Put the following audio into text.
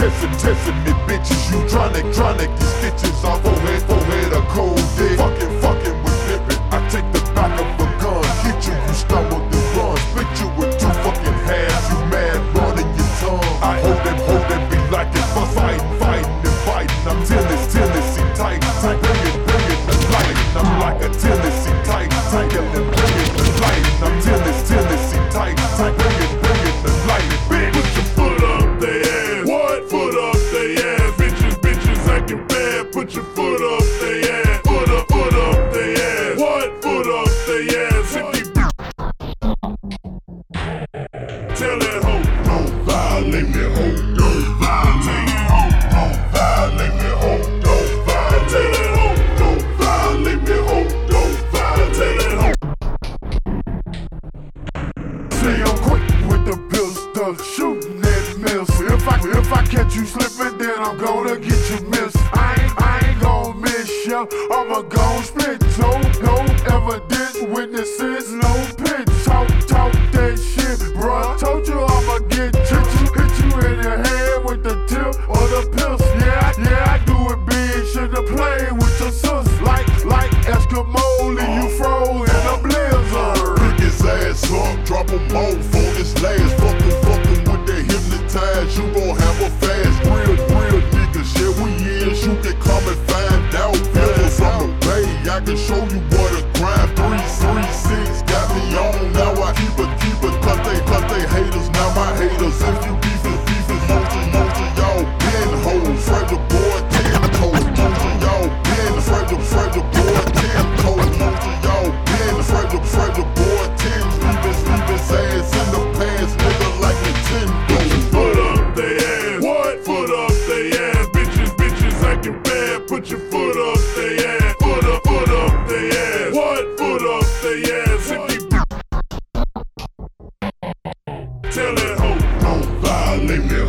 testing me, bitches. You tryna get stitches off forehead, a cold dick. Fucking with pimpin'. I take the back of a gun, hit you, you stumble and run. Split you in two fucking halves, you mad, running your tongue. I hold them, be like it, for fighting. I'm Tennessee tight, bringing the light. I'm like a Tennessee tight, and bringing the light. I'm Tennessee tight, bringing the light. Bitch, Put your foot up they ass. what? Foot up they ass. Bitches acting bad. Put your foot up they ass. Foot up they ass. What? Foot up they ass. If you tell that hoe, Don't violate me, ho. Don't violate me, ho. Don't violate me, ho. Don't violate me, ho. Don't violate me, ho. Don't violate me, ho. Say I'm quick with the pistol, shooting at miss. If I catch you slipping, then I'm gonna get you missed. I ain't gonna miss ya. I'ma gon' split. No evidence, witnesses, no pitch. Talk that shit, bruh. Told you I'ma get you. Hit you in the head with the tip or the pistol. Yeah, I do it big. Should've played with your sis. Like Eskimo, leave you froze in a blizzard. Pick his ass up, drop him off on his last. Fucking with that hypnotize. You gon' have a fast. Real niggas, yeah, we is. You can come and find out. Feeling from the bay, I can show you what a grind. 336 got me on. Now I keep it, cut they haters. Now my haters, if you beefin', most of y'all been hoes. Fragile boy, 10 toes. Most of y'all been fragile boy, 10 toes. Most of y'all been fragile boy, 10. Leave his ass in the past, nigga, like Nintendo. foot up they ass. What? Foot up they ass. Bitches acting bad. Put your foot up they ass. Foot up they ass. What? Foot up they ass. If you tell that hoe, Don't violate me,